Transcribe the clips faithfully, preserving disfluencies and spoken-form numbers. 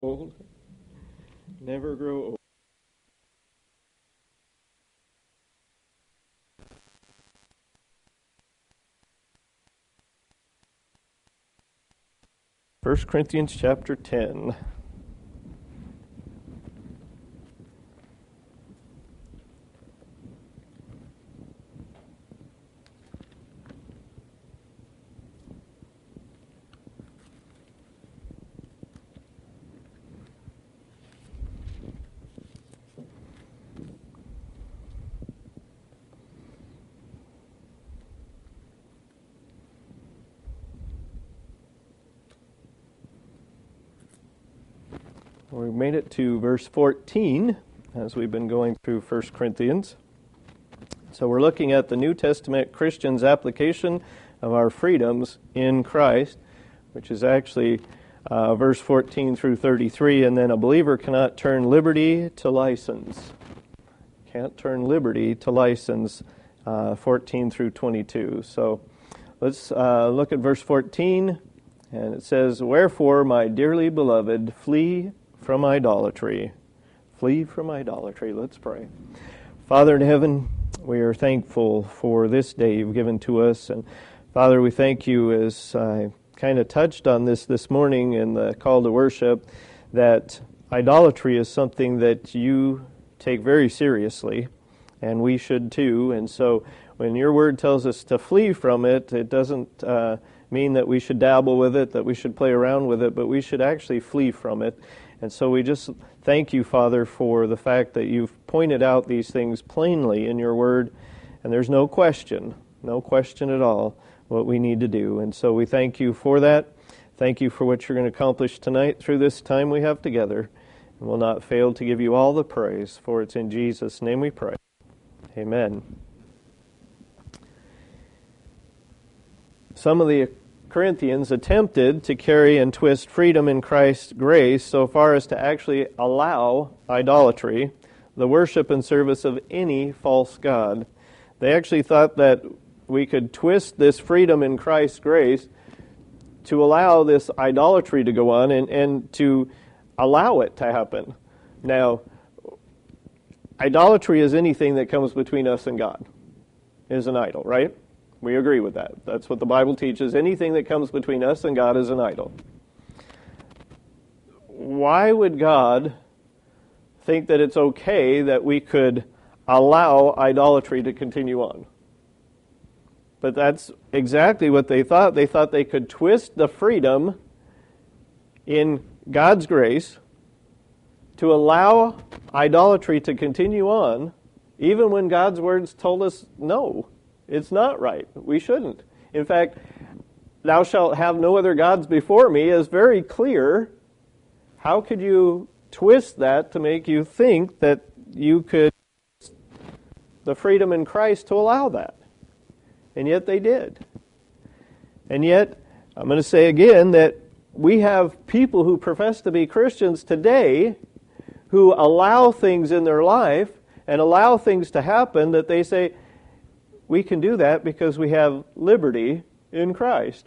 old. Never grow old. First Corinthians chapter ten. We made it to verse fourteen as we've been going through First Corinthians. So we're looking at the New Testament Christian's application of our freedoms in Christ, which is actually uh, verse fourteen through thirty-three, and then a believer cannot turn liberty to license. Can't turn liberty to license, uh, fourteen through twenty-two. So let's uh, look at verse fourteen, and it says, "Wherefore, my dearly beloved, flee from idolatry." Flee from idolatry. Let's pray. Father in heaven, we are thankful for this day you've given to us. And Father, we thank you, as I kind of touched on this this morning in the call to worship, that idolatry is something that you take very seriously, and we should too. And so when your word tells us to flee from it, it doesn't uh, mean that we should dabble with it, that we should play around with it, but we should actually flee from it. And so we just thank you, Father, for the fact that you've pointed out these things plainly in your word, and there's no question, no question at all what we need to do. And so we thank you for that. Thank you for what you're going to accomplish tonight through this time we have together, and we'll not fail to give you all the praise, for it's in Jesus' name we pray. Amen. Some of the Corinthians attempted to carry and twist freedom in Christ's grace so far as to actually allow idolatry, the worship and service of any false god. They actually thought that we could twist this freedom in Christ's grace to allow this idolatry to go on and, and to allow it to happen. Now, idolatry is anything that comes between us and God, is an idol, right? We agree with that. That's what the Bible teaches. Anything that comes between us and God is an idol. Why would God think that it's okay that we could allow idolatry to continue on? But that's exactly what they thought. They thought they could twist the freedom in God's grace to allow idolatry to continue on, even when God's words told us no. It's not right. We shouldn't. In fact, "Thou shalt have no other gods before me" is very clear. How could you twist that to make you think that you could the freedom in Christ to allow that? And yet they did. And yet, I'm going to say again that we have people who profess to be Christians today who allow things in their life and allow things to happen that they say, we can do that because we have liberty in Christ.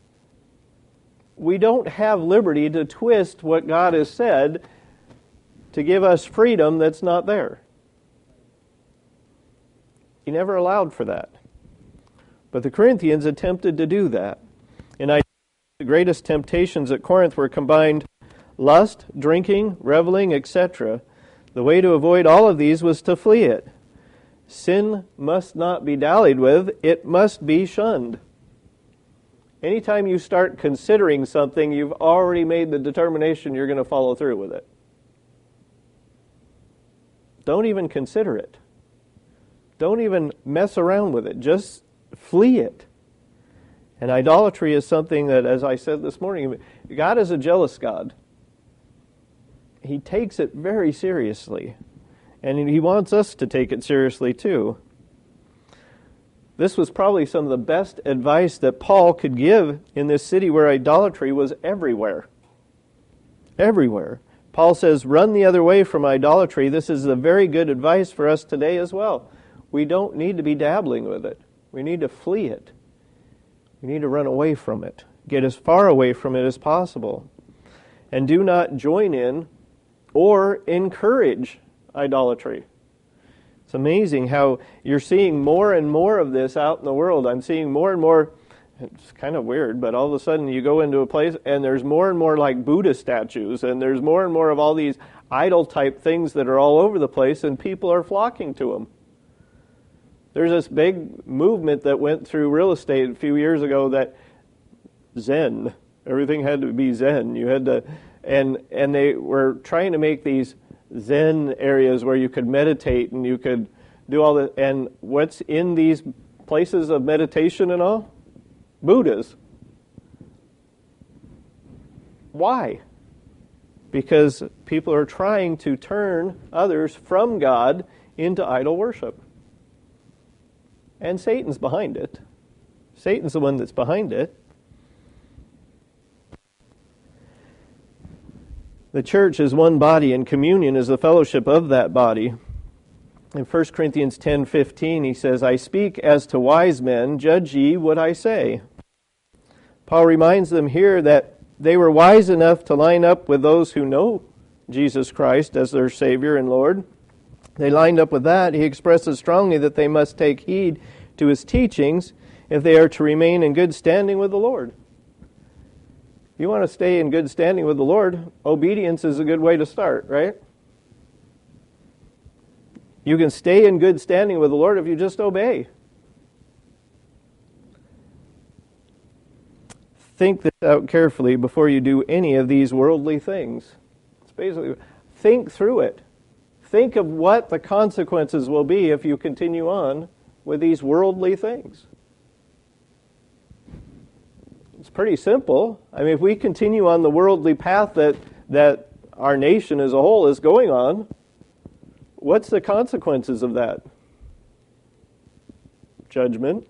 We don't have liberty to twist what God has said to give us freedom that's not there. He never allowed for that. But the Corinthians attempted to do that. And I, the greatest temptations at Corinth were combined lust, drinking, reveling, et cetera. The way to avoid all of these was to flee it. Sin must not be dallied with, it must be shunned. Anytime you start considering something, you've already made the determination you're going to follow through with it. Don't even consider it. Don't even mess around with it. Just flee it. And idolatry is something that, as I said this morning, God is a jealous God. He takes it very seriously. And He wants us to take it seriously too. This was probably some of the best advice that Paul could give in this city where idolatry was everywhere. Everywhere. Paul says, run the other way from idolatry. This is a very good advice for us today as well. We don't need to be dabbling with it. We need to flee it. We need to run away from it. Get as far away from it as possible. and do not join in or encourage idolatry. It's amazing how you're seeing more and more of this out in the world. I'm seeing more and more, it's kind of weird, but all of a sudden you go into a place and there's more and more like Buddha statues, and there's more and more of all these idol type things that are all over the place, and people are flocking to them. There's this big movement that went through real estate a few years ago that Zen, everything had to be Zen. You had to, and and they were trying to make these Zen areas where you could meditate and you could do all that. And what's in these places of meditation and all? Buddhas. Why? Because people are trying to turn others from God into idol worship. And Satan's behind it. Satan's the one that's behind it. The church is one body, and communion is the fellowship of that body. In First Corinthians ten fifteen, he says, I speak as to wise men, judge ye what I say. Paul reminds them here that they were wise enough to line up with those who know Jesus Christ as their Savior and Lord. They lined up with that. He expresses strongly that they must take heed to his teachings if they are to remain in good standing with the Lord. If you want to stay in good standing with the Lord, obedience is a good way to start, right? You can stay in good standing with the Lord if you just obey. Think this out carefully before you do any of these worldly things. It's basically, think through it. Think of what the consequences will be if you continue on with these worldly things. It's pretty simple. I mean, if we continue on the worldly path that, that our nation as a whole is going on, what's the consequences of that? Judgment.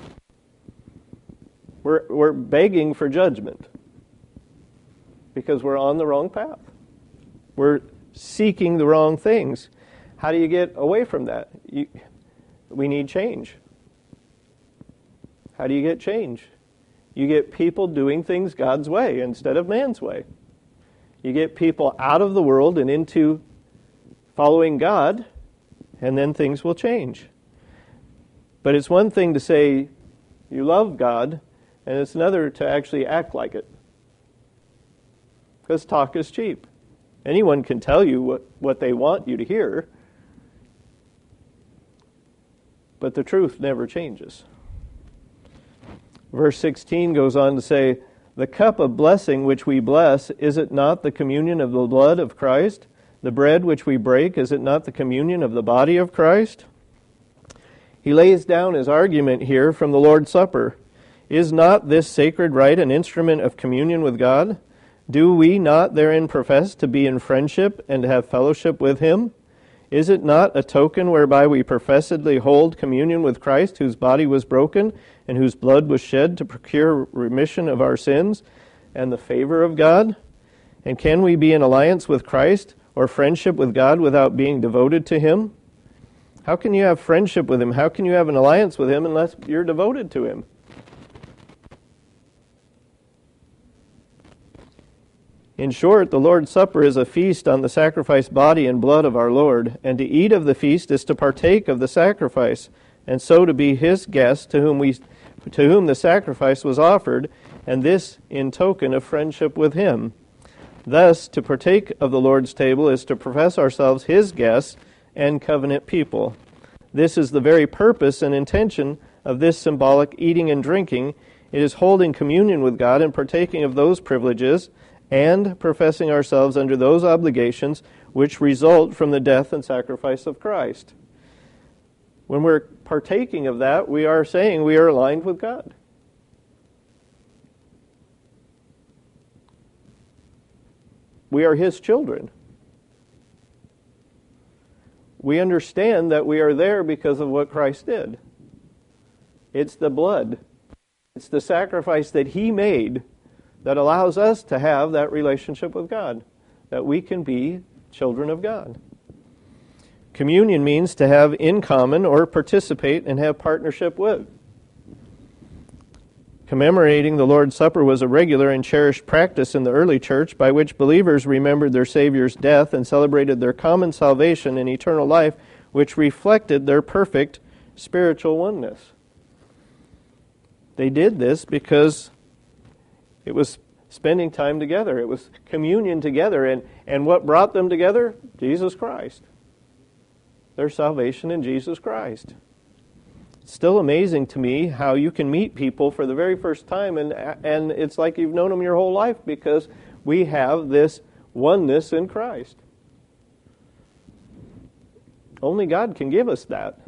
We're, we're begging for judgment because we're on the wrong path. We're seeking the wrong things. How do you get away from that? You, we need change. How do you get change? You get people doing things God's way instead of man's way. You get people out of the world and into following God, and then things will change. But it's one thing to say you love God, and it's another to actually act like it. Because talk is cheap. Anyone can tell you what, what they want you to hear, but the truth never changes. Verse sixteen goes on to say, the cup of blessing which we bless, is it not the communion of the blood of Christ? The bread which we break, is it not the communion of the body of Christ? He lays down his argument here from the Lord's Supper. Is not this sacred rite an instrument of communion with God? Do we not therein profess to be in friendship and to have fellowship with him? Is it not a token whereby we professedly hold communion with Christ, whose body was broken and whose blood was shed to procure remission of our sins and the favor of God? And can we be in alliance with Christ or friendship with God without being devoted to him? How can you have friendship with him? How can you have an alliance with him unless you're devoted to him? In short, the Lord's Supper is a feast on the sacrificed body and blood of our Lord, and to eat of the feast is to partake of the sacrifice, and so to be his guest to whom we, to whom the sacrifice was offered, and this in token of friendship with him. Thus, to partake of the Lord's table is to profess ourselves his guests and covenant people. This is the very purpose and intention of this symbolic eating and drinking. It is holding communion with God and partaking of those privileges, and professing ourselves under those obligations which result from the death and sacrifice of Christ. When we're partaking of that, we are saying we are aligned with God. We are his children. We understand that we are there because of what Christ did. It's the blood. It's the sacrifice that he made that allows us to have that relationship with God, that we can be children of God. Communion means to have in common or participate and have partnership with. Commemorating the Lord's Supper was a regular and cherished practice in the early church by which believers remembered their Savior's death and celebrated their common salvation and eternal life, which reflected their perfect spiritual oneness. They did this because it was spending time together. It was communion together. And, and what brought them together? Jesus Christ. Their salvation in Jesus Christ. It's still amazing to me how you can meet people for the very first time and, and it's like you've known them your whole life because we have this oneness in Christ. Only God can give us that.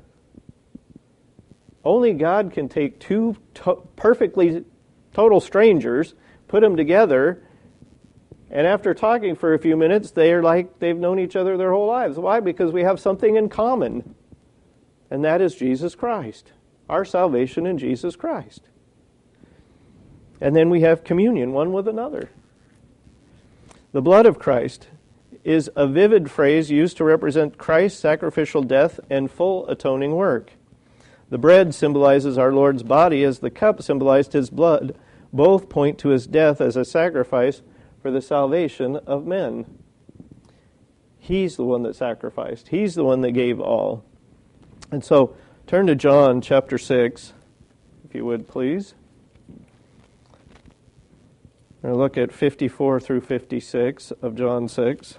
Only God can take two to- perfectly total strangers, put them together, and after talking for a few minutes, they're like they've known each other their whole lives. Why? Because we have something in common, and that is Jesus Christ, our salvation in Jesus Christ. And then we have communion one with another. The blood of Christ is a vivid phrase used to represent Christ's sacrificial death and full atoning work. The bread symbolizes our Lord's body as the cup symbolized His blood. Both point to His death as a sacrifice for the salvation of men. He's the one that sacrificed. He's the one that gave all. And so, turn to John chapter six, if you would please. We're going to look at fifty-four through fifty-six of John six.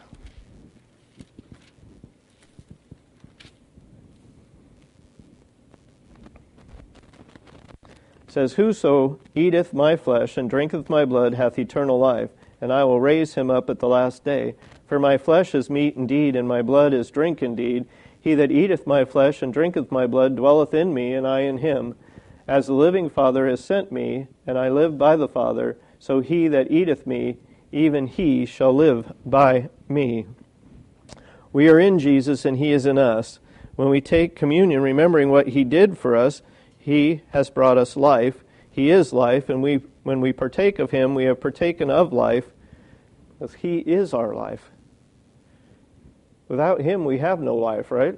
It says, "Whoso eateth my flesh and drinketh my blood hath eternal life, and I will raise him up at the last day. For my flesh is meat indeed, and my blood is drink indeed. He that eateth my flesh and drinketh my blood dwelleth in me, and I in him. As the living Father has sent me, and I live by the Father, so he that eateth me, even he shall live by me." We are in Jesus, and He is in us. When we take communion, remembering what He did for us, He has brought us life. He is life, and we, when we partake of Him, we have partaken of life, because He is our life. Without Him, we have no life, right?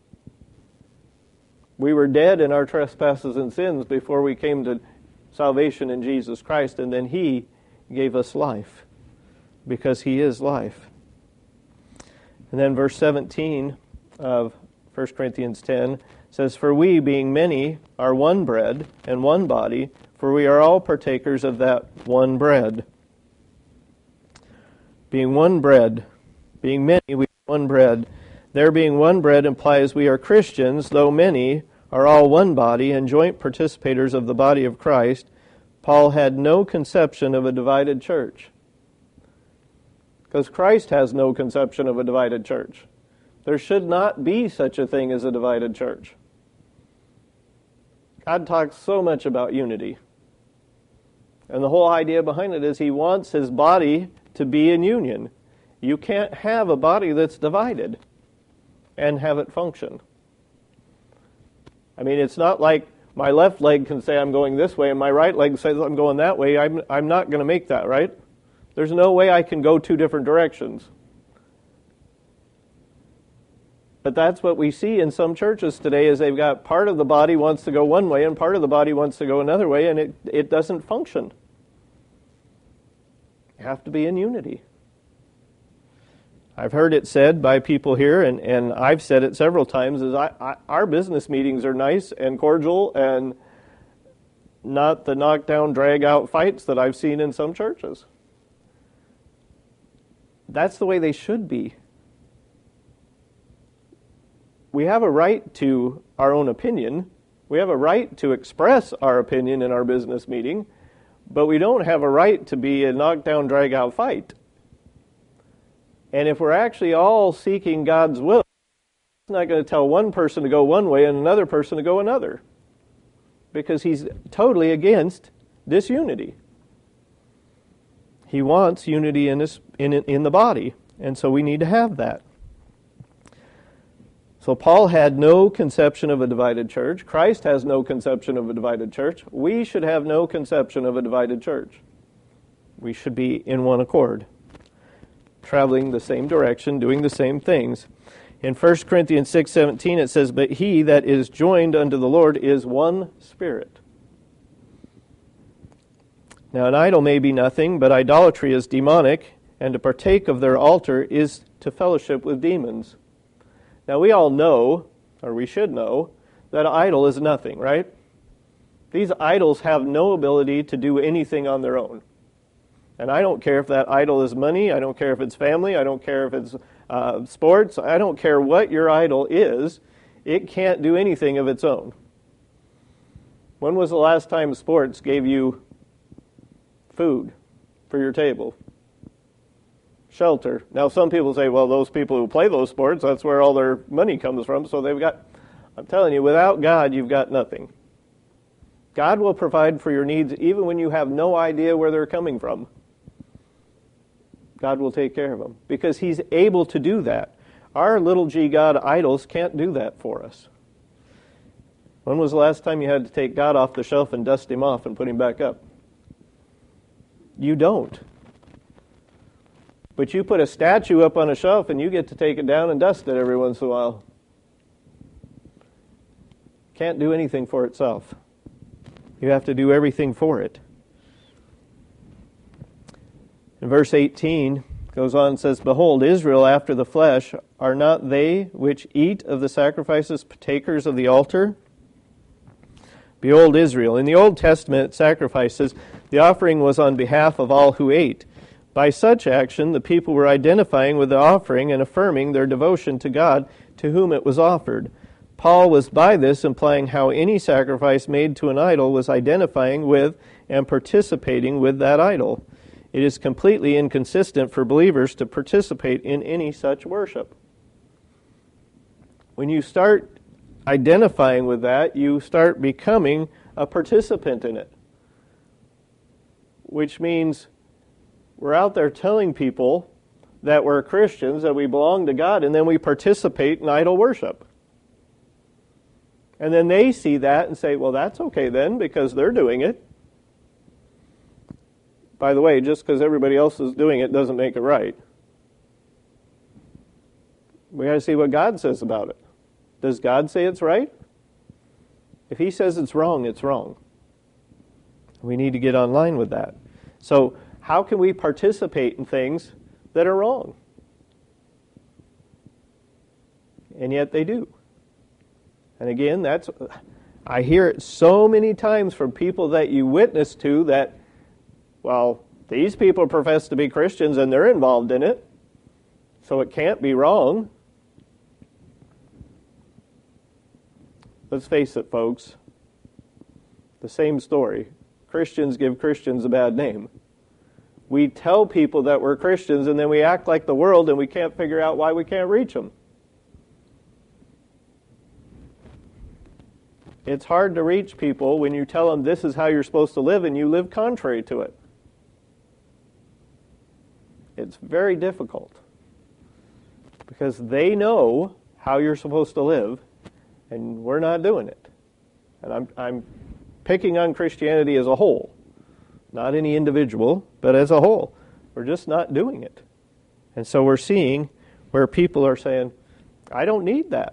We were dead in our trespasses and sins before we came to salvation in Jesus Christ, and then He gave us life, because He is life. And then verse seventeen of First Corinthians ten says, "For we, being many, are one bread and one body, for we are all partakers of that one bread." Being one bread, being many, we are one bread. There being one bread implies we are Christians, though many are all one body and joint participators of the body of Christ. Paul had no conception of a divided church, because Christ has no conception of a divided church. There should not be such a thing as a divided church. God talks so much about unity. And the whole idea behind it is He wants His body to be in union. You can't have a body that's divided and have it function. I mean, it's not like my left leg can say I'm going this way and my right leg says I'm going that way. I'm, I'm not going to make that, right? There's no way I can go two different directions. But that's what we see in some churches today, is they've got part of the body wants to go one way and part of the body wants to go another way, and it, it doesn't function. You have to be in unity. I've heard it said by people here, and, and I've said it several times, is I, I, our business meetings are nice and cordial and not the knockdown, drag-out fights that I've seen in some churches. That's the way they should be. We have a right to our own opinion. We have a right to express our opinion in our business meeting, but we don't have a right to be a knockdown, drag-out fight. And if we're actually all seeking God's will, He's not going to tell one person to go one way and another person to go another, because He's totally against disunity. He wants unity in, this, in, in the body, and so we need to have that. So Paul had no conception of a divided church. Christ has no conception of a divided church. We should have no conception of a divided church. We should be in one accord, traveling the same direction, doing the same things. In First Corinthians six seventeen it says, "But he that is joined unto the Lord is one spirit." Now an idol may be nothing, but idolatry is demonic, and to partake of their altar is to fellowship with demons. Now we all know, or we should know, that an idol is nothing, right? These idols have no ability to do anything on their own. And I don't care if that idol is money, I don't care if it's family, I don't care if it's uh, sports, I don't care what your idol is, it can't do anything of its own. When was the last time sports gave you food for your table? Shelter. Now some people say, well, those people who play those sports, that's where all their money comes from, so they've got, I'm telling you, without God, you've got nothing. God will provide for your needs even when you have no idea where they're coming from. God will take care of them because He's able to do that. Our little g God idols can't do that for us. When was the last time you had to take God off the shelf and dust Him off and put Him back up? You don't. But you put a statue up on a shelf and you get to take it down and dust it every once in a while. Can't do anything for itself. You have to do everything for it. In verse eighteen, goes on and says, Behold, Israel after the flesh, are not they which eat of the sacrifices partakers of the altar? Behold, Israel. In the Old Testament sacrifices, the offering was on behalf of all who ate. By such action, the people were identifying with the offering and affirming their devotion to God to whom it was offered. Paul was by this implying how any sacrifice made to an idol was identifying with and participating with that idol. It is completely inconsistent for believers to participate in any such worship. When you start identifying with that, you start becoming a participant in it. Which means we're out there telling people that we're Christians, that we belong to God, and then we participate in idol worship. And then they see that and say, well, that's okay then, because they're doing it. By the way, just because everybody else is doing it doesn't make it right. We got to see what God says about it. Does God say it's right? If He says it's wrong, it's wrong. We need to get online with that. So, how can we participate in things that are wrong? And yet they do. And again, that's I hear it so many times from people that you witness to that, well, these people profess to be Christians and they're involved in it, so it can't be wrong. Let's face it, folks. The same story. Christians give Christians a bad name. We tell people that we're Christians and then we act like the world and we can't figure out why we can't reach them. It's hard to reach people when you tell them this is how you're supposed to live and you live contrary to it. It's very difficult because they know how you're supposed to live and we're not doing it. And I'm, I'm picking on Christianity as a whole, not any individual, but as a whole. We're just not doing it. And so we're seeing where people are saying, I don't need that.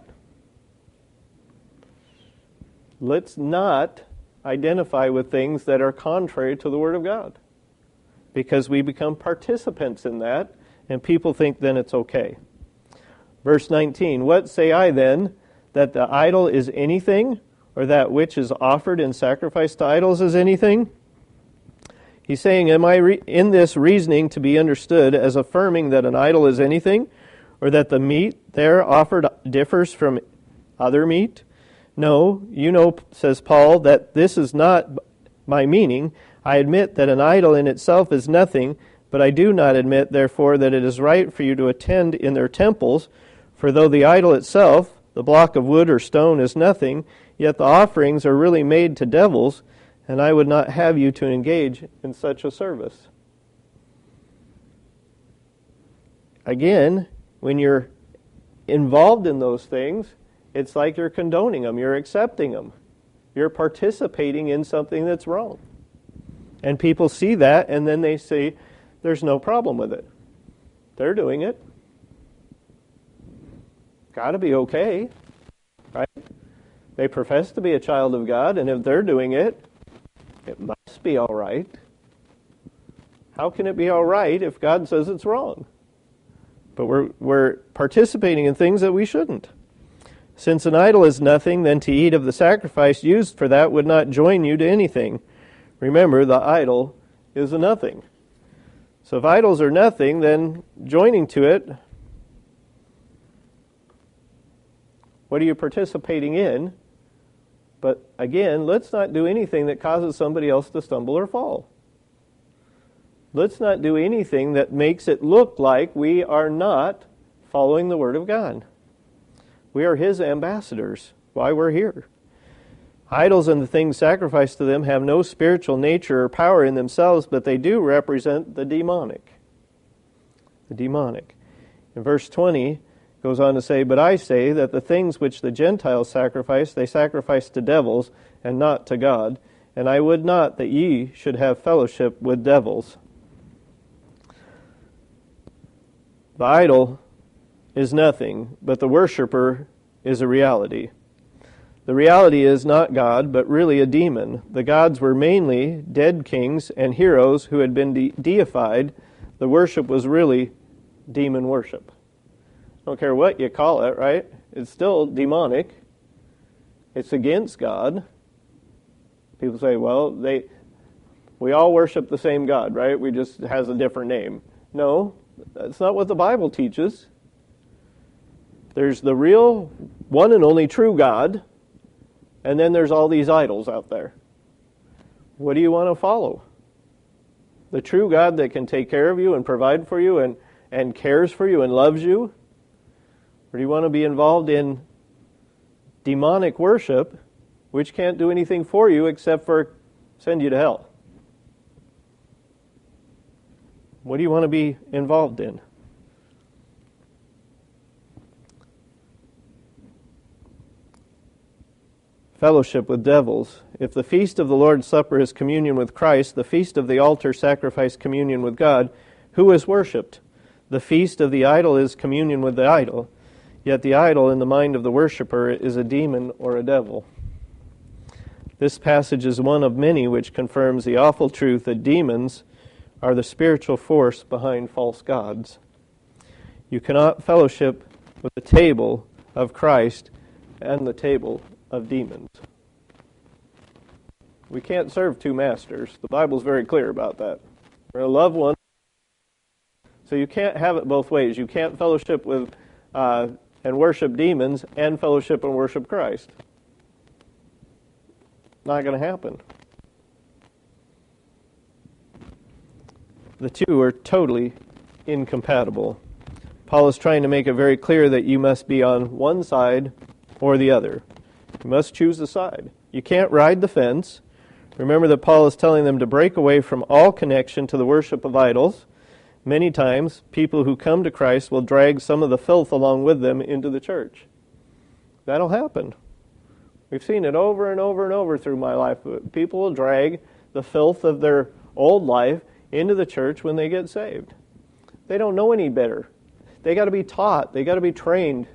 Let's not identify with things that are contrary to the Word of God, because we become participants in that, and people think then it's okay. Verse nineteen, What say I then, that the idol is anything, or that which is offered in sacrifice to idols is anything? He's saying, am I re- in this reasoning to be understood as affirming that an idol is anything, or that the meat there offered differs from other meat? No, you know, says Paul, that this is not my meaning. I admit that an idol in itself is nothing, but I do not admit, therefore, that it is right for you to attend in their temples. For though the idol itself, the block of wood or stone, is nothing, yet the offerings are really made to devils, and I would not have you to engage in such a service. Again, when you're involved in those things, it's like you're condoning them, you're accepting them. You're participating in something that's wrong. And people see that, and then they say, there's no problem with it. They're doing it. Got to be okay, right? They profess to be a child of God, and if they're doing it, it must be all right. How can it be all right if God says it's wrong? But we're, we're participating in things that we shouldn't. Since an idol is nothing, then to eat of the sacrifice used for that would not join you to anything. Remember, the idol is a nothing. So if idols are nothing, then joining to it, what are you participating in? But again, let's not do anything that causes somebody else to stumble or fall. Let's not do anything that makes it look like we are not following the Word of God. We are His ambassadors. Why we're here. Idols and the things sacrificed to them have no spiritual nature or power in themselves, but they do represent the demonic. The demonic. In verse twenty, goes on to say, "But I say that the things which the Gentiles sacrifice, they sacrifice to devils, and not to God. And I would not that ye should have fellowship with devils." The idol is nothing, but the worshiper is a reality. The reality is not God, but really a demon. The gods were mainly dead kings and heroes who had been de- deified. The worship was really demon worship. I don't care what you call it, right? It's still demonic. It's against God. People say, well, they we all worship the same God, right? We just has a different name. No, that's not what the Bible teaches. There's the real, one and only true God, and then there's all these idols out there. What do you want to follow? The true God that can take care of you and provide for you and, and cares for you and loves you? Or do you want to be involved in demonic worship, which can't do anything for you except for send you to hell? What do you want to be involved in? Fellowship with devils. If the feast of the Lord's Supper is communion with Christ, the feast of the altar sacrifice communion with God, who is worshipped? The feast of the idol is communion with the idol, yet the idol in the mind of the worshiper is a demon or a devil. This passage is one of many which confirms the awful truth that demons are the spiritual force behind false gods. You cannot fellowship with the table of Christ and the table of demons. We can't serve two masters. The Bible's very clear about that. We're going to love one. So you can't have it both ways. You can't fellowship with uh, and worship demons and fellowship and worship Christ. Not going to happen. The two are totally incompatible. Paul is trying to make it very clear that you must be on one side or the other. You must choose a side. You can't ride the fence. Remember that Paul is telling them to break away from all connection to the worship of idols. Many times, people who come to Christ will drag some of the filth along with them into the church. That'll happen. We've seen it over and over and over through my life. People will drag the filth of their old life into the church when they get saved. They don't know any better. They got to be taught. They got to be trained.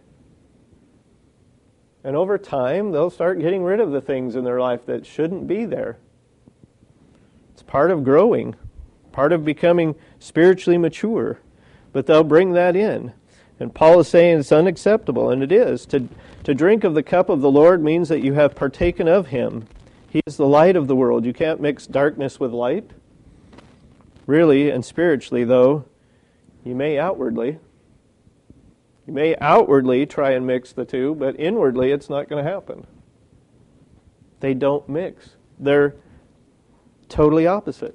And over time, they'll start getting rid of the things in their life that shouldn't be there. It's part of growing, part of becoming spiritually mature. But they'll bring that in. And Paul is saying it's unacceptable, and it is. To, to drink of the cup of the Lord means that you have partaken of Him. He is the light of the world. You can't mix darkness with light. Really and spiritually, though, you may outwardly. You may outwardly try and mix the two, but inwardly it's not going to happen. They don't mix. They're totally opposite.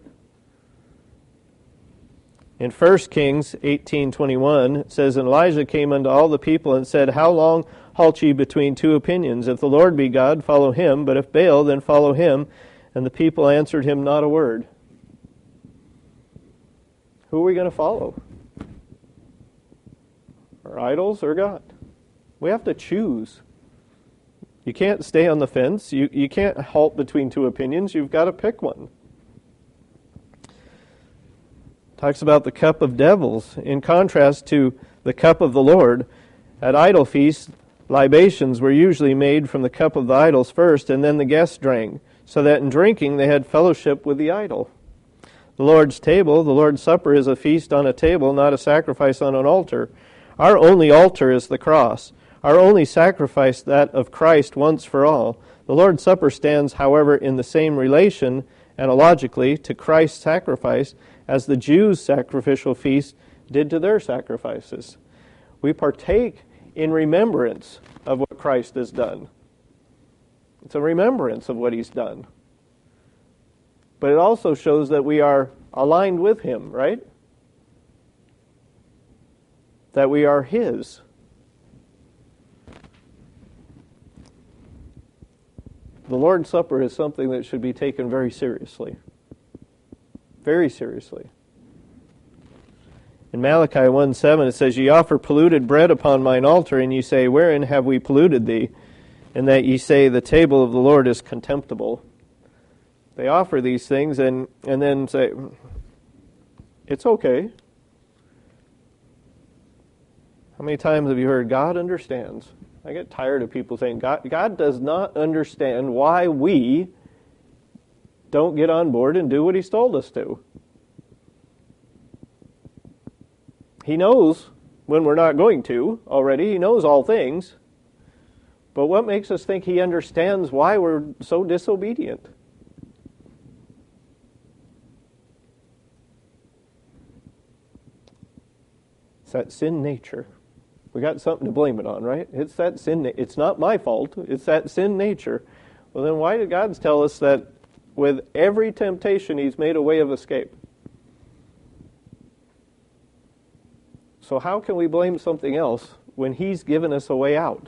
In First Kings eighteen twenty-one, it says, "And Elijah came unto all the people and said, How long halt ye between two opinions? If the Lord be God, follow Him, but if Baal, then follow him. And the people answered him not a word." Who are we going to follow? Our idols or God? We have to choose. You can't stay on the fence. You, you can't halt between two opinions. You've got to pick one. Talks about the cup of devils in contrast to the cup of the Lord. At idol feasts, libations were usually made from the cup of the idols first, and then the guests drank, so that in drinking they had fellowship with the idol. the Lord's table. The Lord's Supper is a feast on a table, not a sacrifice on an altar. Our only altar is the cross. Our only sacrifice, that of Christ once for all. The Lord's Supper stands, however, in the same relation, analogically, to Christ's sacrifice as the Jews' sacrificial feast did to their sacrifices. We partake in remembrance of what Christ has done. It's a remembrance of what He's done. But it also shows that we are aligned with Him, right? That we are His. The Lord's Supper is something that should be taken very seriously. Very seriously. In Malachi one seven it says, Ye offer polluted bread upon mine altar, and ye say, Wherein have we polluted thee? And that ye say, The table of the Lord is contemptible. They offer these things and, and then say, It's okay. How many times have you heard, God understands? I get tired of people saying, God, God does not understand why we don't get on board and do what He's told us to. He knows when we're not going to already. He knows all things. But what makes us think He understands why we're so disobedient? It's that sin nature. We got something to blame it on, right? It's that sin. It's not my fault. It's that sin nature. Well, then why did God tell us that with every temptation He's made a way of escape? So how can we blame something else when He's given us a way out?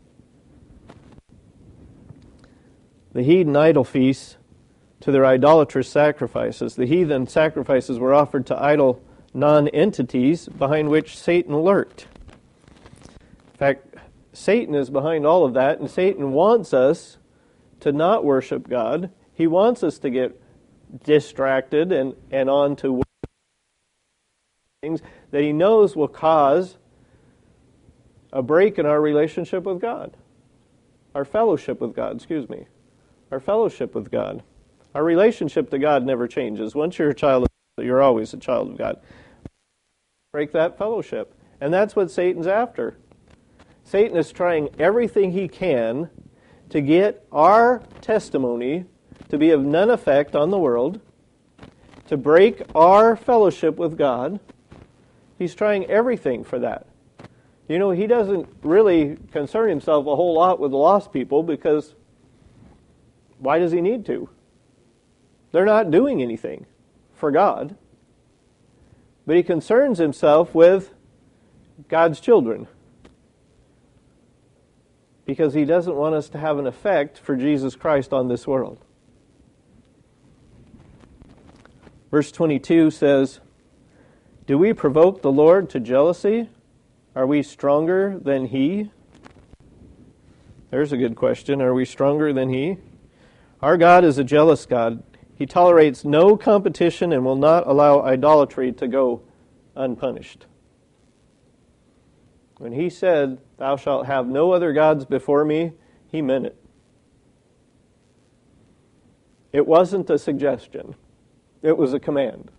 The heathen idol feasts to their idolatrous sacrifices. The heathen sacrifices were offered to idol non-entities behind which Satan lurked. In fact, Satan is behind all of that, and Satan wants us to not worship God. He wants us to get distracted and, and on to things that he knows will cause a break in our relationship with God. Our fellowship with God, excuse me. Our fellowship with God. Our relationship to God never changes. Once you're a child of God, you're always a child of God. Break that fellowship. And that's what Satan's after. Satan is trying everything he can to get our testimony to be of none effect on the world, to break our fellowship with God. He's trying everything for that. You know, he doesn't really concern himself a whole lot with lost people because why does he need to? They're not doing anything for God. But he concerns himself with God's children because he doesn't want us to have an effect for Jesus Christ on this world. Verse twenty-two says, Do we provoke the Lord to jealousy? Are we stronger than He? There's a good question. Are we stronger than He? Our God is a jealous God. He tolerates no competition and will not allow idolatry to go unpunished. When He said, Thou shalt have no other gods before me, He meant it. It wasn't a suggestion. It was a command.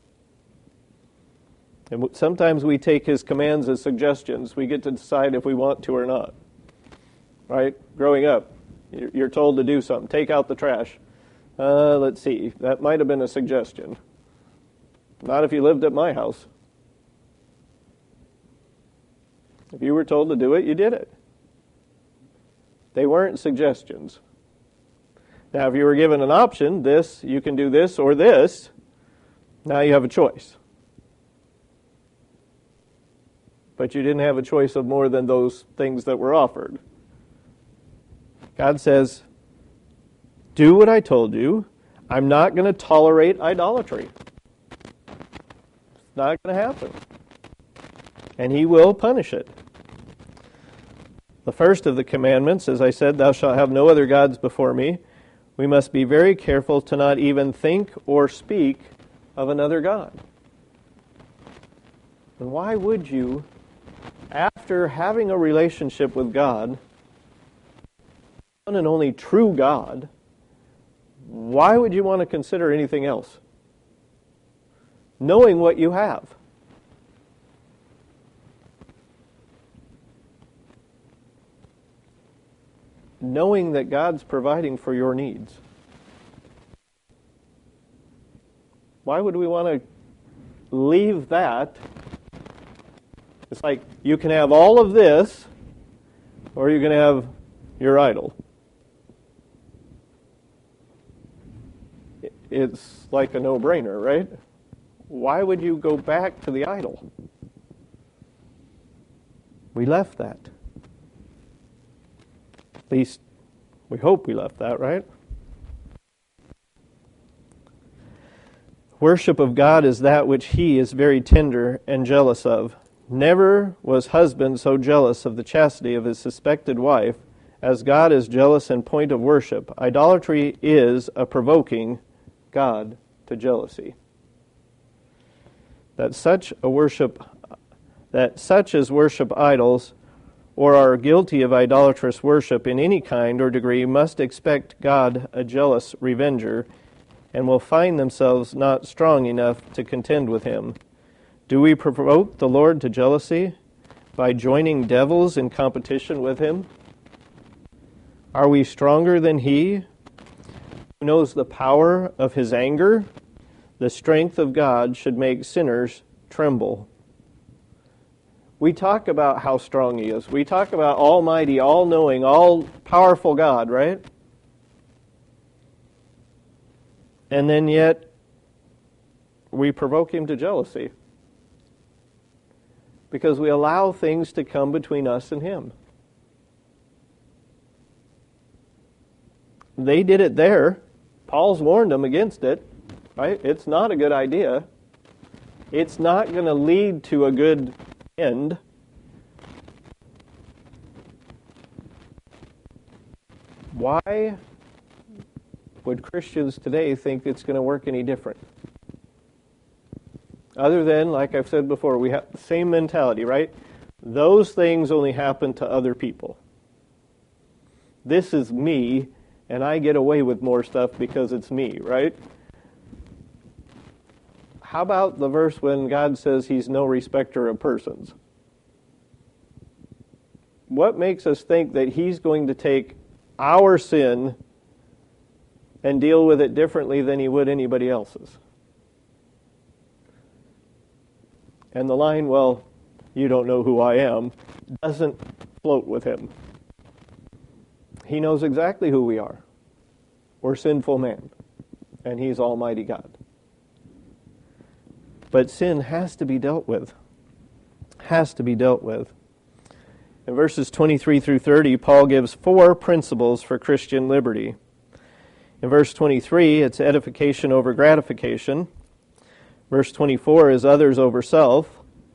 And sometimes we take His commands as suggestions. We get to decide if we want to or not. Right? Growing up, you're told to do something. Take out the trash. Uh, let's see. That might have been a suggestion. Not if you lived at my house. If you were told to do it, you did it. They weren't suggestions. Now, if you were given an option, this, you can do this or this, now you have a choice. But you didn't have a choice of more than those things that were offered. God says, do what I told you. I'm not going to tolerate idolatry. It's not going to happen. And He will punish it. The first of the commandments, as I said, thou shalt have no other gods before me. We must be very careful to not even think or speak of another God. And why would you, after having a relationship with God, one and only true God, why would you want to consider anything else? knowing what you have. Knowing that God's providing for your needs. Why would we want to leave that? It's like you can have all of this, or you can have your idol. It's like a no-brainer, right? Why would you go back to the idol? We left that. At least we hope we left that, right? Worship of God is that which He is very tender and jealous of. Never was husband so jealous of the chastity of his suspected wife as God is jealous in point of worship. Idolatry is a provoking God to jealousy. That such a worship, that such as worship idols or are guilty of idolatrous worship in any kind or degree must expect God a jealous revenger and will find themselves not strong enough to contend with Him. Do we provoke the Lord to jealousy by joining devils in competition with Him? Are we stronger than He, who knows the power of His anger? The strength of God should make sinners tremble. We talk about how strong He is. We talk about almighty, all-knowing, all-powerful God, right? And then yet, we provoke Him to jealousy. Because we allow things to come between us and Him. They did it there. Paul's warned them against it. Right? It's not a good idea. It's not going to lead to a good end. Why would Christians today think it's going to work any different? Other than, like I've said before, we have the same mentality, right? Those things only happen to other people. This is me, and I get away with more stuff because it's me, right? How about the verse when God says He's no respecter of persons? What makes us think that He's going to take our sin and deal with it differently than He would anybody else's? And the line, well, you don't know who I am, doesn't float with Him. He knows exactly who we are. We're sinful men, and He's Almighty God. But sin has to be dealt with. Has to be dealt with. In verses twenty-three through thirty, Paul gives four principles for Christian liberty. In verse twenty-three, it's edification over gratification. Verse twenty-four is others over self.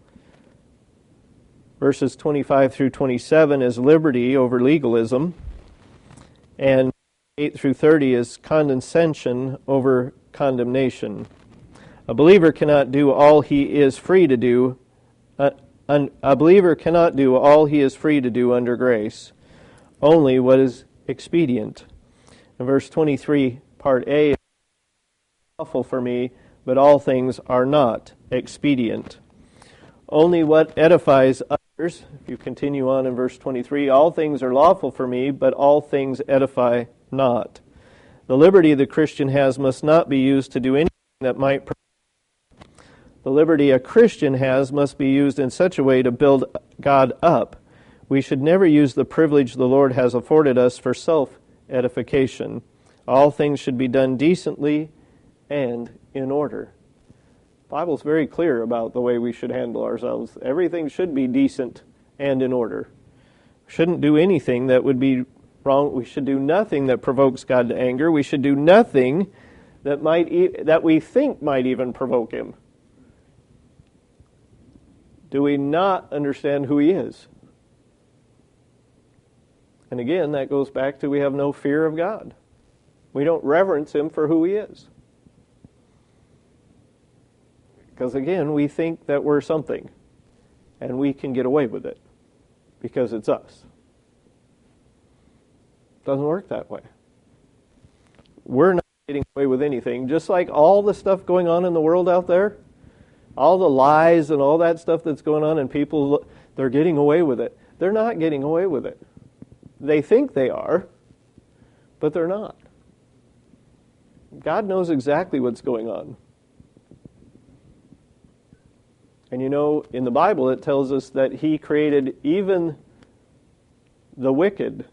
Verses twenty-five through twenty-seven is liberty over legalism. And eight through thirty is condescension over condemnation. A believer cannot do all he is free to do. Uh, un, a believer cannot do all he is free to do under grace. Only what is expedient. In verse twenty-three, part A, is lawful for me, but all things are not expedient. Only what edifies others. If you continue on in verse twenty-three, all things are lawful for me, but all things edify not. The liberty the Christian has must not be used to do anything that might. The liberty a Christian has must be used in such a way to build God up. We should never use the privilege the Lord has afforded us for self-edification. All things should be done decently and in order. The Bible's very clear about the way we should handle ourselves. Everything should be decent and in order. We shouldn't do anything that would be wrong. We should do nothing that provokes God to anger. We should do nothing that might e- that we think might even provoke Him. Do we not understand who He is? And again, that goes back to we have no fear of God. We don't reverence Him for who He is. Because again, we think that we're something, and we can get away with it because it's us. It doesn't work that way. We're not getting away with anything. Just like all the stuff going on in the world out there, all the lies and all that stuff that's going on, and people, they're getting away with it. They're not getting away with it. They think they are, but they're not. God knows exactly what's going on. And you know, in the Bible it tells us that He created even the wicked.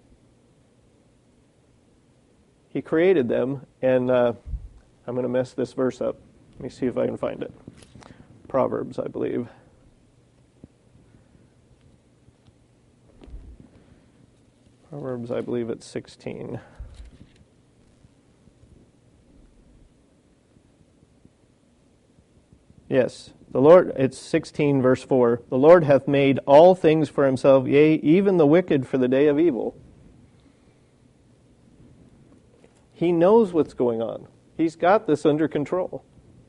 He created them, and uh, I'm going to mess this verse up. Let me see if I can find it. Proverbs, I believe. Proverbs, I believe it's sixteen. Yes, the Lord, it's sixteen verse four. The Lord hath made all things for Himself, yea, even the wicked for the day of evil. He knows what's going on. He's got this under control.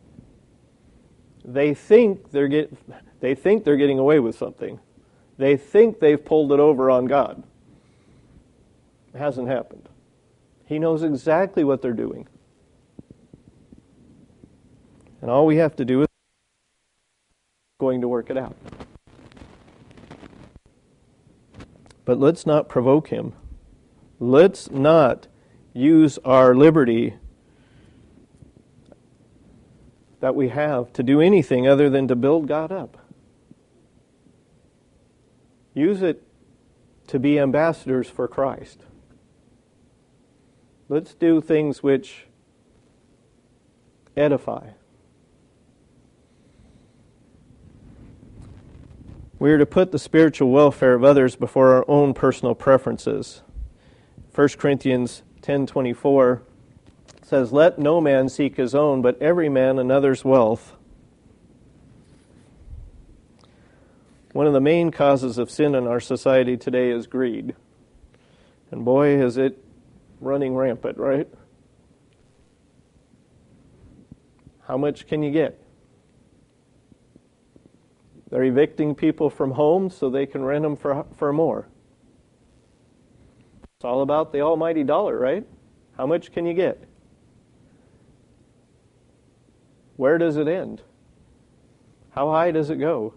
They think they're get, they think they're getting away with something. They think they've pulled it over on God. It hasn't happened. He knows exactly what they're doing. And all we have to do is going to work it out. But let's not provoke Him. Let's not use our liberty that we have to do anything other than to build God up. Use it to be ambassadors for Christ. Let's do things which edify. We are to put the spiritual welfare of others before our own personal preferences. First Corinthians ten twenty-four says, "Let no man seek his own, but every man another's wealth." One of the main causes of sin in our society today is greed. And boy, is it running rampant, right? How much can you get? They're evicting people from homes so they can rent them for, for more. It's all about the almighty dollar, right? How much can you get? Where does it end? How high does it go?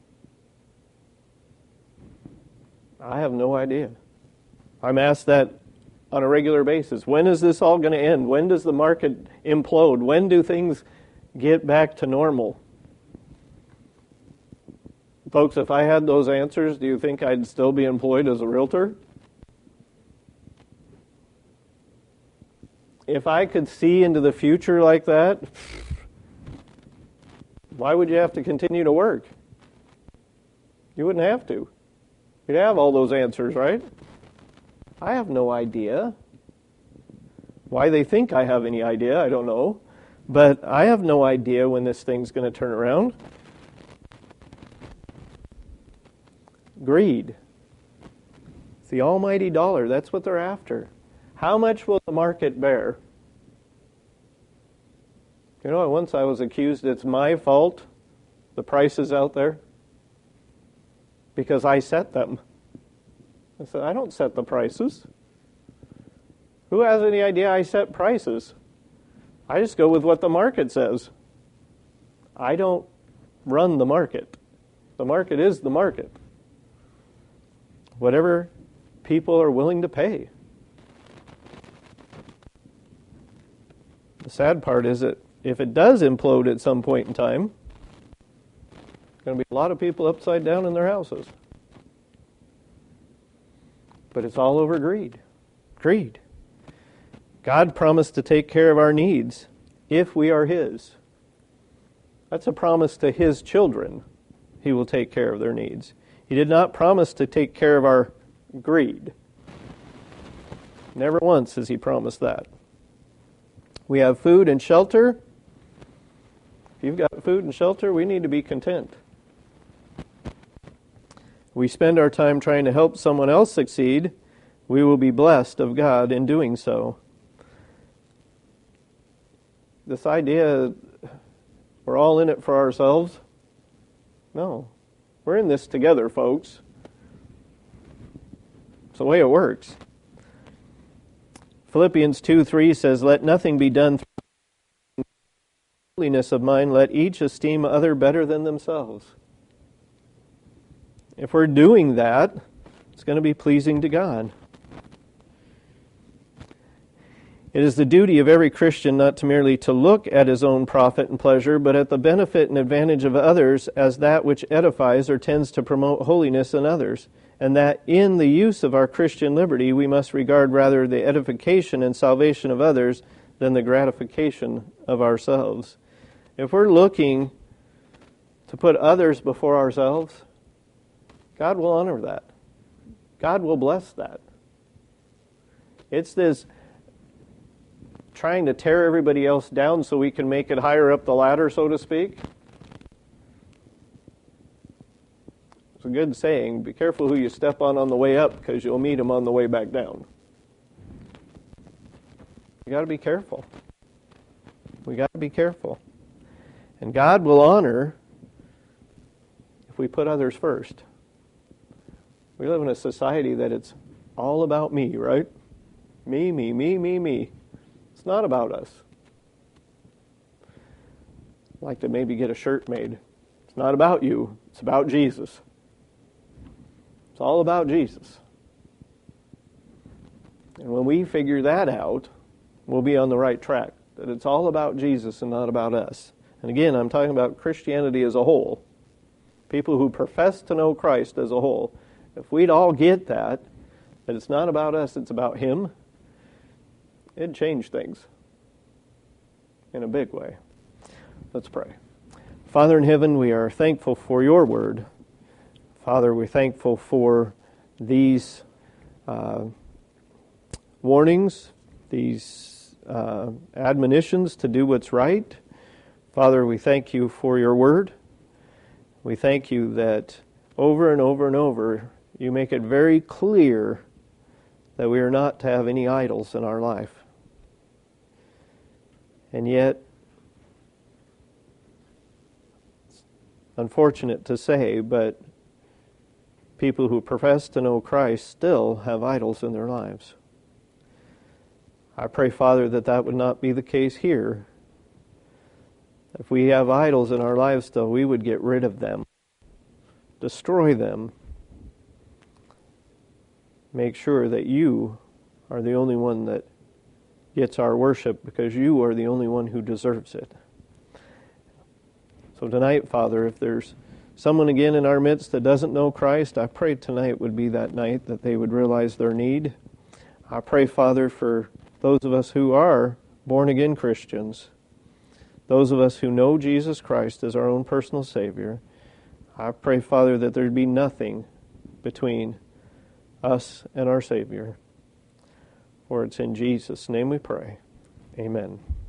I have no idea. I'm asked that on a regular basis. When is this all going to end? When does the market implode? When do things get back to normal? Folks, if I had those answers, do you think I'd still be employed as a realtor? If I could see into the future like that, why would you have to continue to work? You wouldn't have to. You'd have all those answers, right? I have no idea. Why they think I have any idea, I don't know. But I have no idea when this thing's going to turn around. Greed. It's the almighty dollar. That's what they're after. How much will the market bear? You know, once I was accused it's my fault, the prices out there, because I set them. I said, I don't set the prices. Who has any idea I set prices? I just go with what the market says. I don't run the market. The market is the market. Whatever people are willing to pay. The sad part is that if it does implode at some point in time, there's going to be a lot of people upside down in their houses. But it's all over greed. Greed. God promised to take care of our needs if we are His. That's a promise to His children. He will take care of their needs. He did not promise to take care of our greed. Never once has He promised that. We have food and shelter. If you've got food and shelter, we need to be content. We spend our time trying to help someone else succeed, we will be blessed of God in doing so. This idea, we're all in it for ourselves. No. We're in this together, folks. It's the way it works. Philippians two three says, "Let nothing be done through holiness of mind, let each esteem other better than themselves. If we're doing that, it's going to be pleasing to God. It is the duty of every Christian not to merely to look at his own profit and pleasure, but at the benefit and advantage of others as that which edifies or tends to promote holiness in others, and that in the use of our Christian liberty we must regard rather the edification and salvation of others than the gratification of ourselves. If we're looking to put others before ourselves, God will honor that. God will bless that. It's this trying to tear everybody else down so we can make it higher up the ladder, so to speak. It's a good saying, be careful who you step on on the way up because you'll meet them on the way back down. You got to be careful. We got to be careful. And God will honor if we put others first. We live in a society that it's all about me, right? Me, me, me, me, me. It's not about us. I'd like to maybe get a shirt made. It's not about you. It's about Jesus. It's all about Jesus. And when we figure that out, we'll be on the right track. That it's all about Jesus and not about us. And again, I'm talking about Christianity as a whole. People who profess to know Christ as a whole. If we'd all get that, that it's not about us, it's about Him, it'd change things in a big way. Let's pray. Father in heaven, we are thankful for your word. Father, we're thankful for these uh, warnings, these uh, admonitions to do what's right. Father, we thank you for your word. We thank you that over and over and over, you make it very clear that we are not to have any idols in our life. And yet, it's unfortunate to say, but people who profess to know Christ still have idols in their lives. I pray, Father, that that would not be the case here. If we have idols in our lives still, we would get rid of them, destroy them, make sure that you are the only one that gets our worship because you are the only one who deserves it. So tonight, Father, if there's someone again in our midst that doesn't know Christ, I pray tonight would be that night that they would realize their need. I pray, Father, for those of us who are born-again Christians, those of us who know Jesus Christ as our own personal Savior, I pray, Father, that there'd be nothing between us and our Savior. For it's in Jesus' name we pray. Amen.